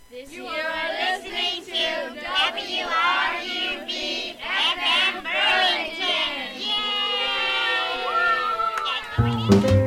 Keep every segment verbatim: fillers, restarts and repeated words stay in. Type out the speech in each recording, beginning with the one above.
You are listening to W R U B F M Burlington. Yay!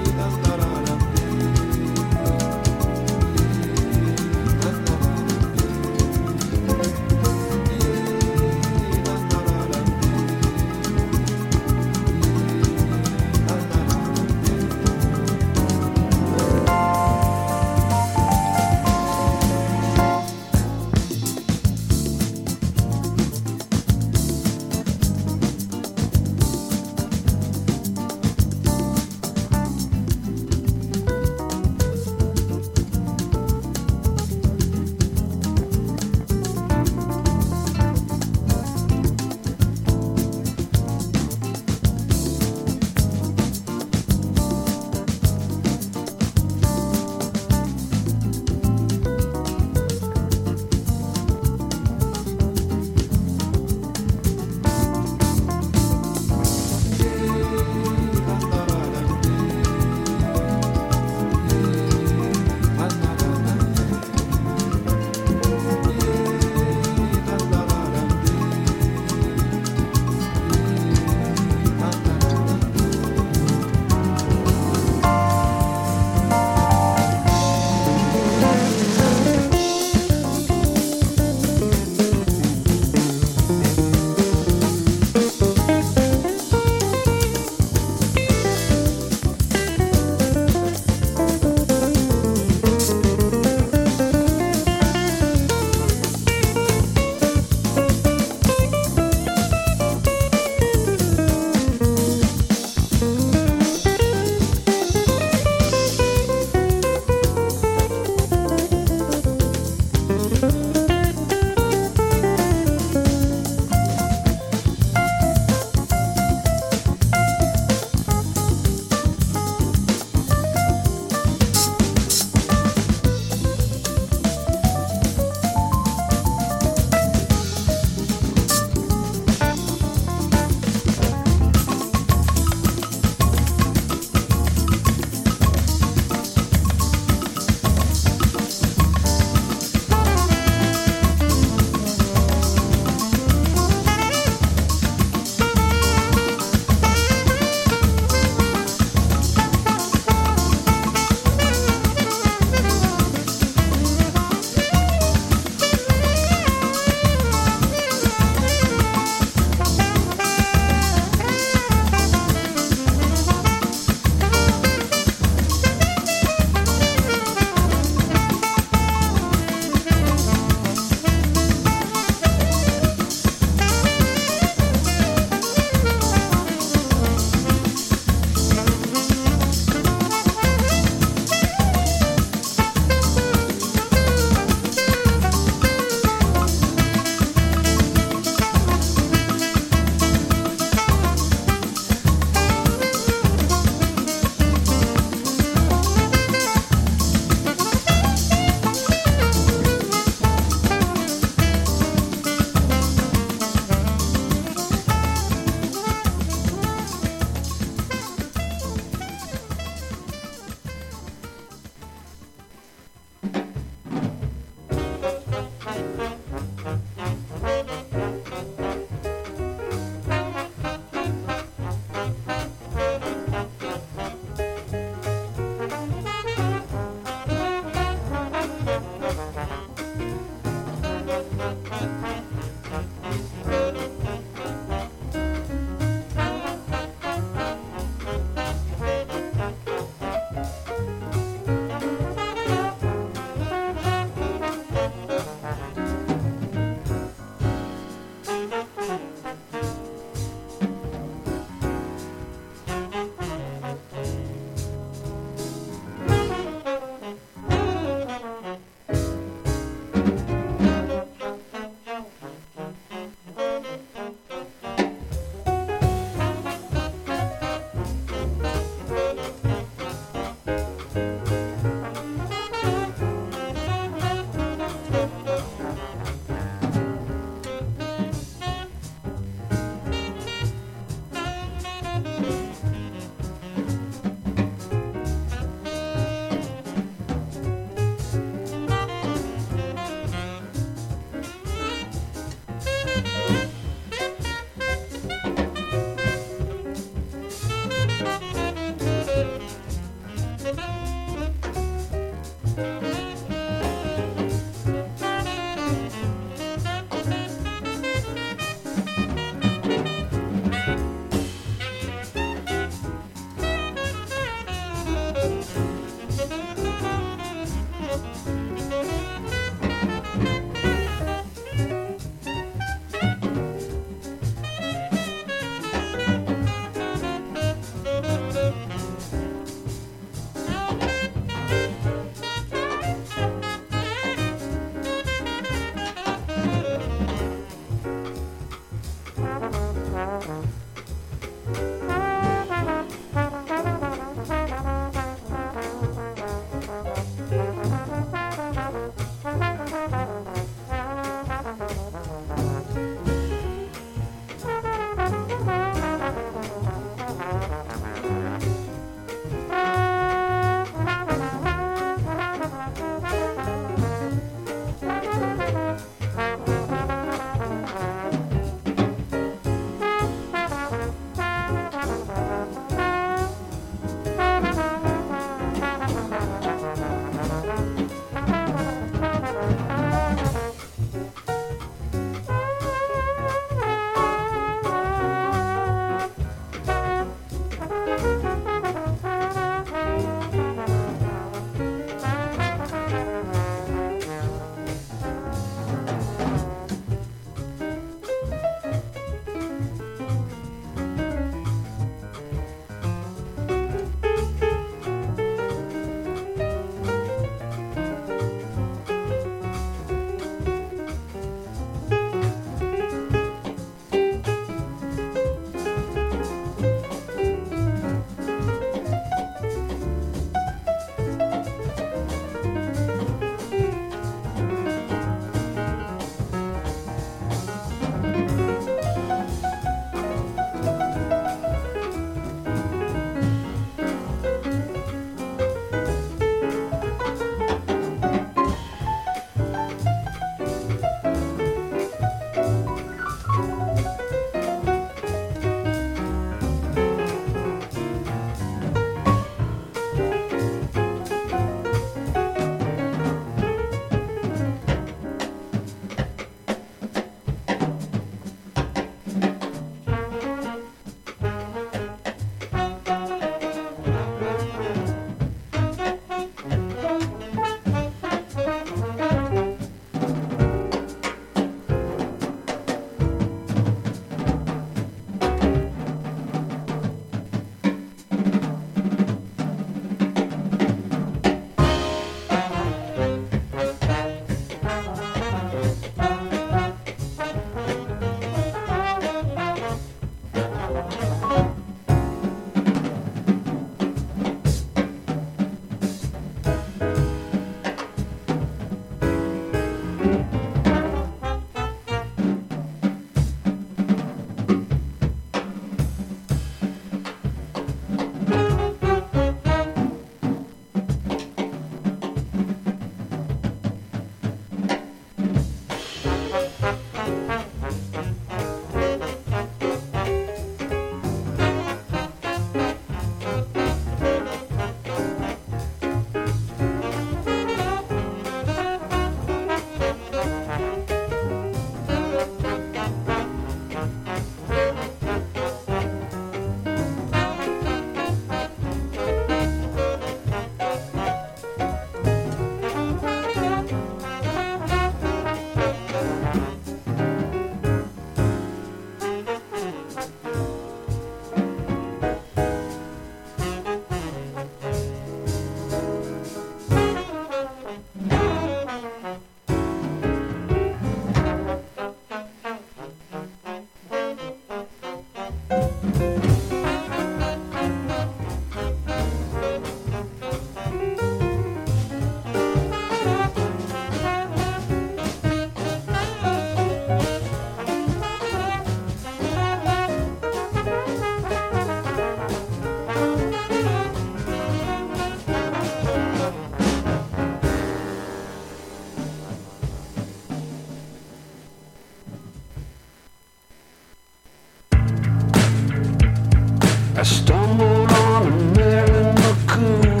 I stumbled on a Marilyn McCoo.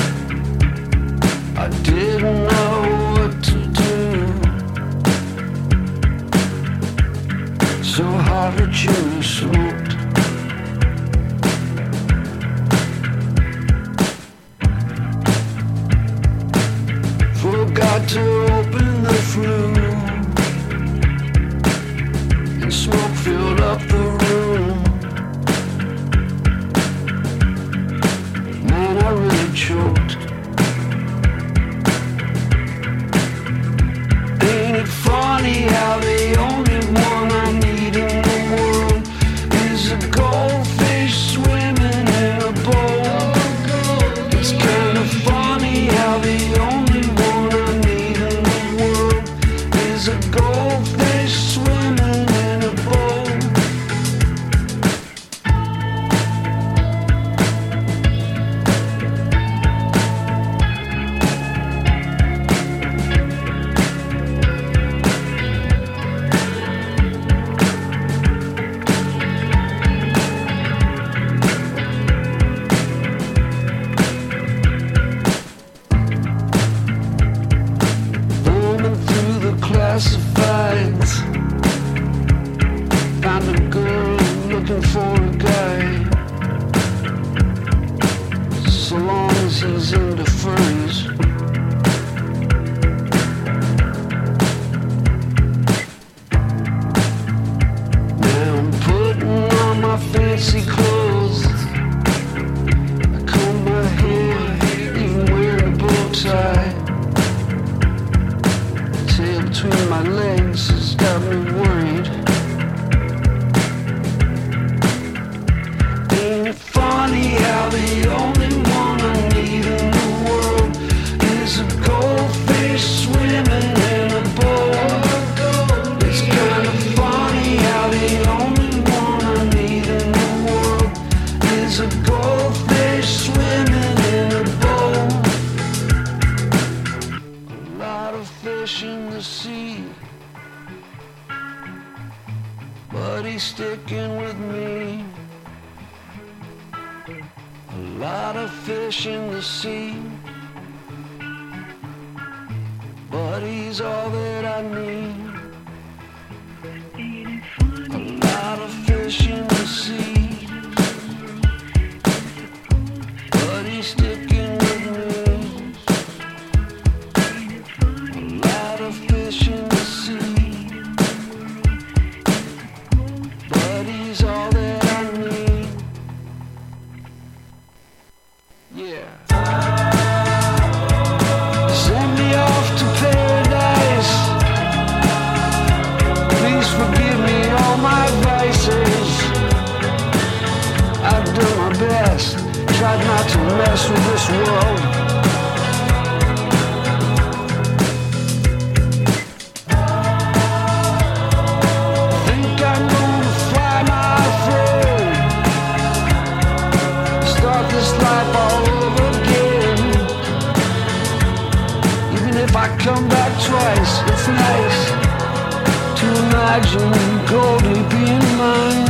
I didn't know what to do, so hard that you smoked. Forgot to open the flue, and smoke filled up the room. Man, I really choked. Ain't it funny how the only one I need in the world is a goldfish swimming in a bowl? It's kind of funny how the only one I need in the world is a goldfish swimming in a bowl. Classifieds, found a girl looking for a guy, so long as he's into furries. Now I'm putting on my fancy clothes, I comb my hair, even wearing a bow tie. Tail between my legs has got me worried. Ain't it funny how the only one I need in the world is a goldfish swimming in a bowl? It's kind of funny how the only one I need in the world is a goldfish swimming in a bowl. A lot of fish in the sea, but he's sticking with me. A lot of fish in the sea, but he's all that I need. A lot of fish in the sea, but he's sticking with me. A lot of fish in the sea, but he's all that I need. Yeah. Send me off to paradise. Please forgive me all my vices. I've done my best, tried not to mess with this world. Think I'm gonna fly my throne, start this life all over again. Even if I come back twice, it's nice to imagine Goldie being mine.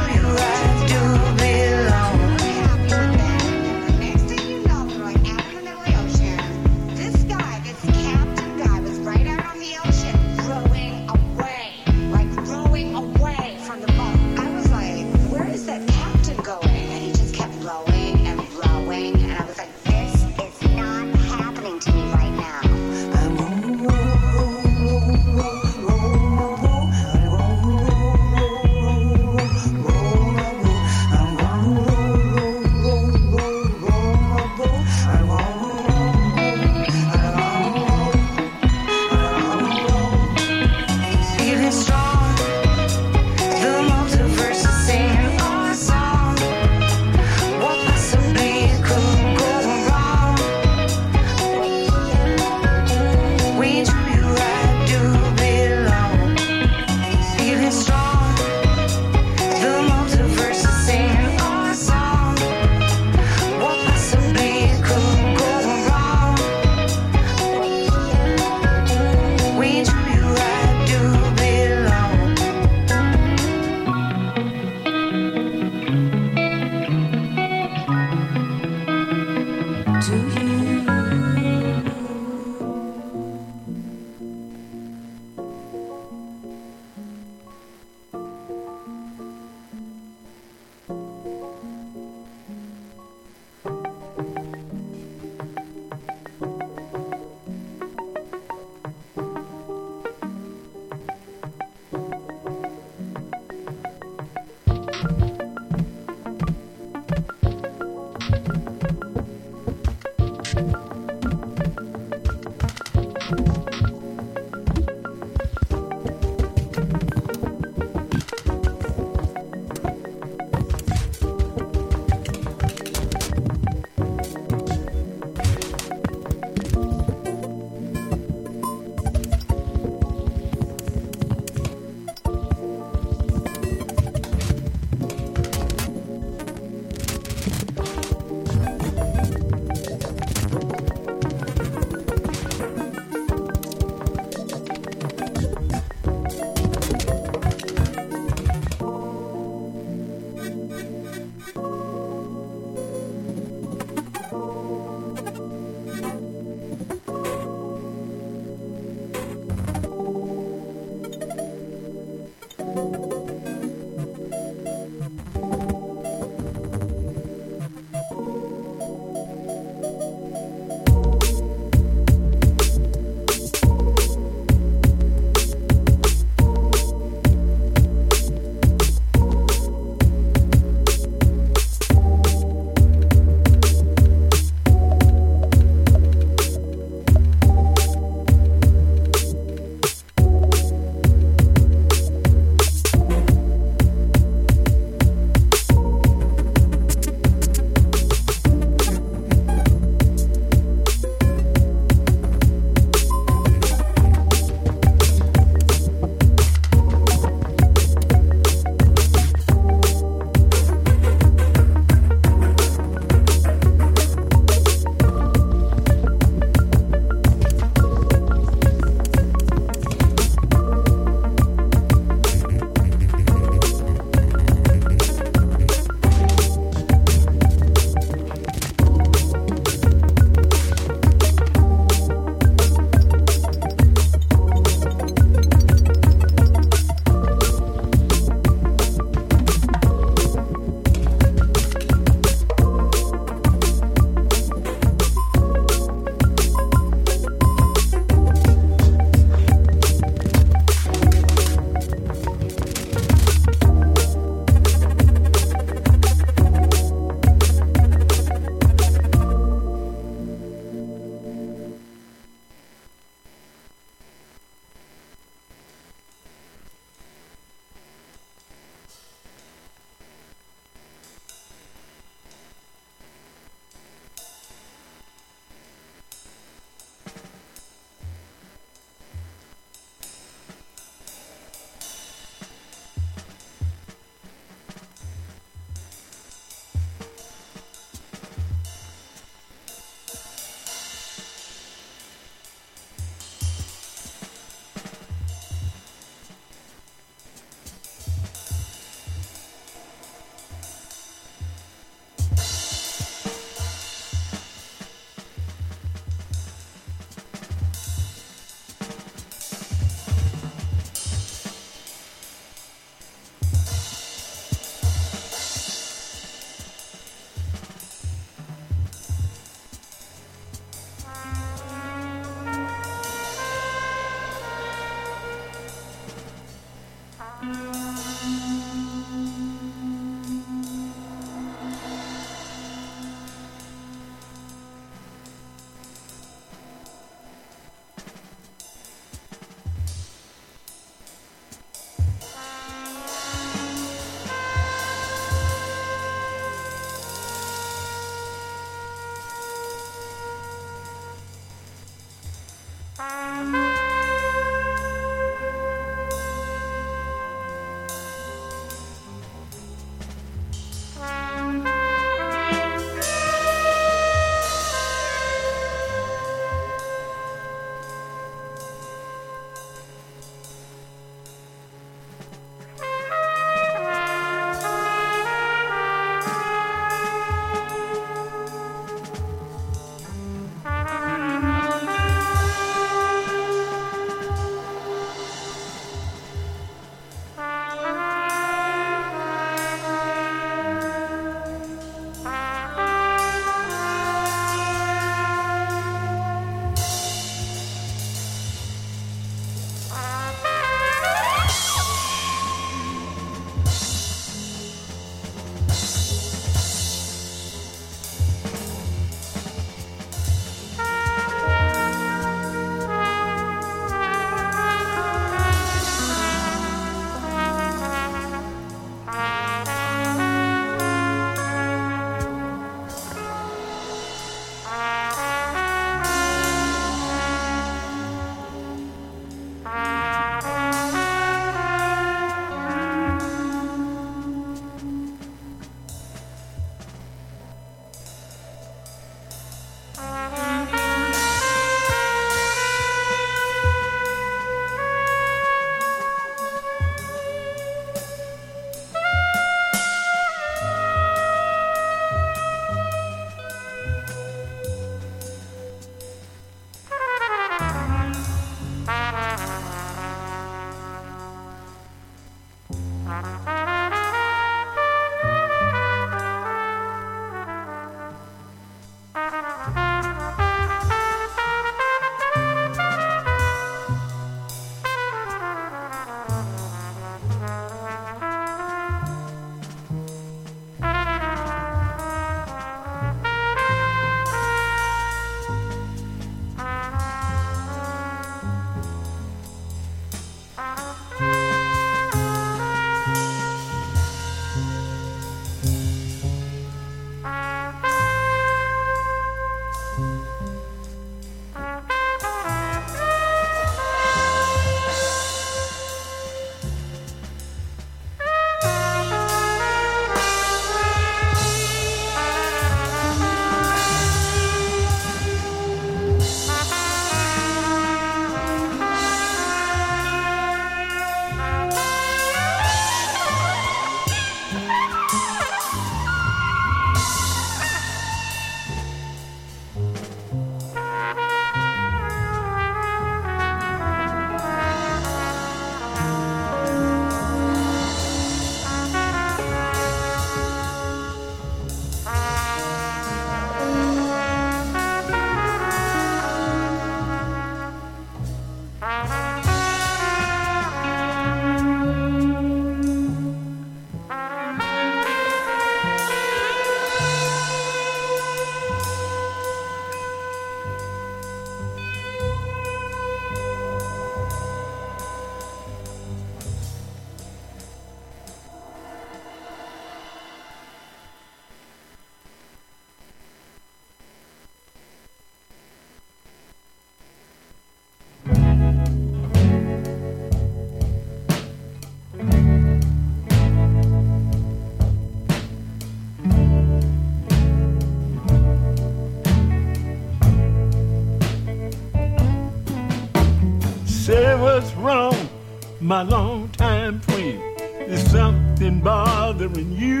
What's wrong, my longtime friend? Is something bothering you?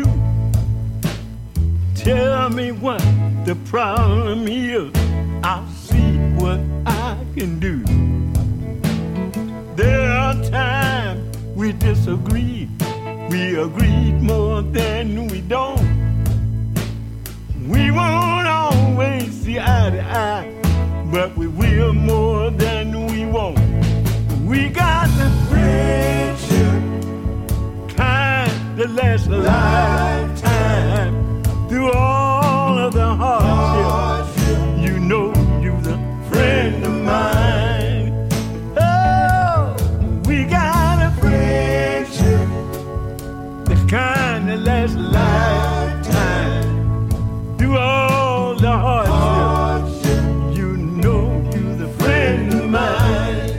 Tell me what the problem is. I'll see what I can do. There are times we disagree. We agreed more than we don't. We won't always see eye to eye, but we will more than we won't. We got the friendship, kind that lasts a lifetime. Through all of the hardship, you know you're the friend of mine. Oh, we got a friendship, the kind that lasts a lifetime. Through all the hardship, you know you're the friend of mine.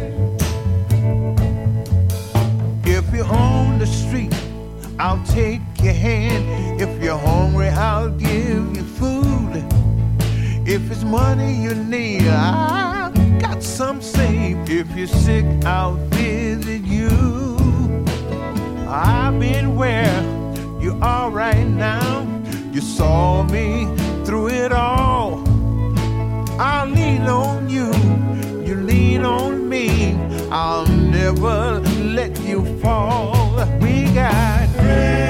If you're on the street, I'll take your hand. If you're hungry, I'll give you food. If it's money you need, I got some saved. If you're sick, I'll visit you. I've been where you are right now. You saw me through it all. I'll lean on you, you lean on me. I'll never let you fall. We got friends.